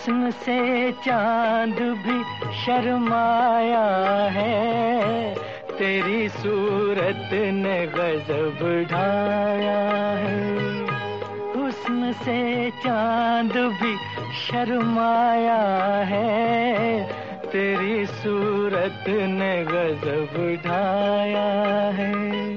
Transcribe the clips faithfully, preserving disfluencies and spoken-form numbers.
हुस्न से चांद भी शर्माया है, तेरी सूरत ने गजब ढाया है। हुस्न से चांद भी शर्माया है, तेरी सूरत ने गजब ढाया है।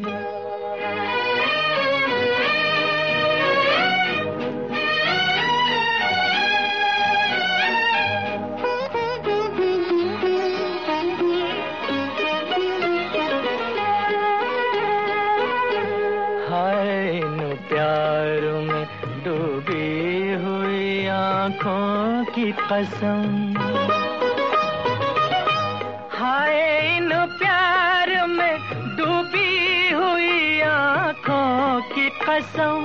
प्यार में डूबी हुई आँखों की कसम, हाय इन प्यार में डूबी हुई आँखों की कसम।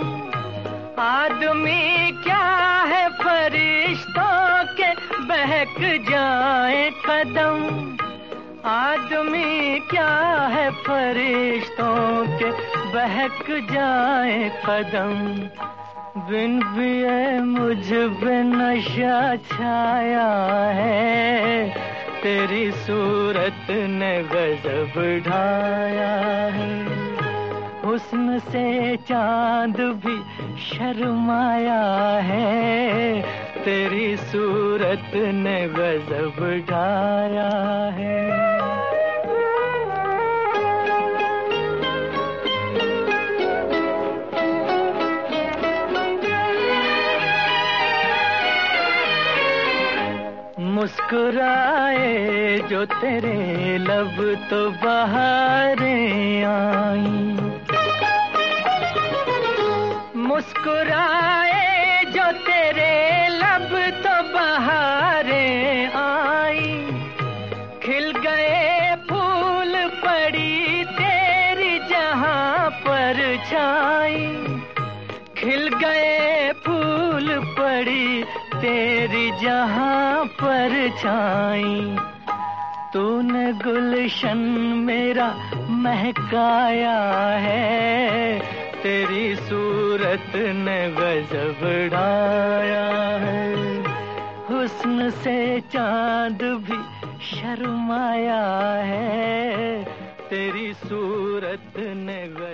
आदमी क्या है फरिश्तों के बहक जाए कदम, आदमी क्या है फरिश्तों के बहक जाए कदम। बिन पिए मुझ पे नशा छाया है, तेरी सूरत ने गजब ढाया है। हुस्न से चांद भी शर्माया है, तेरी सूरत ने गजब ढाया है। मुस्कुराए जो तेरे लब तो बहारें आई, मुस्कुराए जो तेरे लब तो बहारें आई। खिल गए फूल पड़ी तेरी जहां पर छाई, खिल गए फूल पड़ी तेरी जहां पर छाई। तूने गुलशन मेरा महकाया है, तेरी सूरत ने गजब ढाया है। हुस्न से चांद भी शर्माया है, तेरी सूरत ने गजब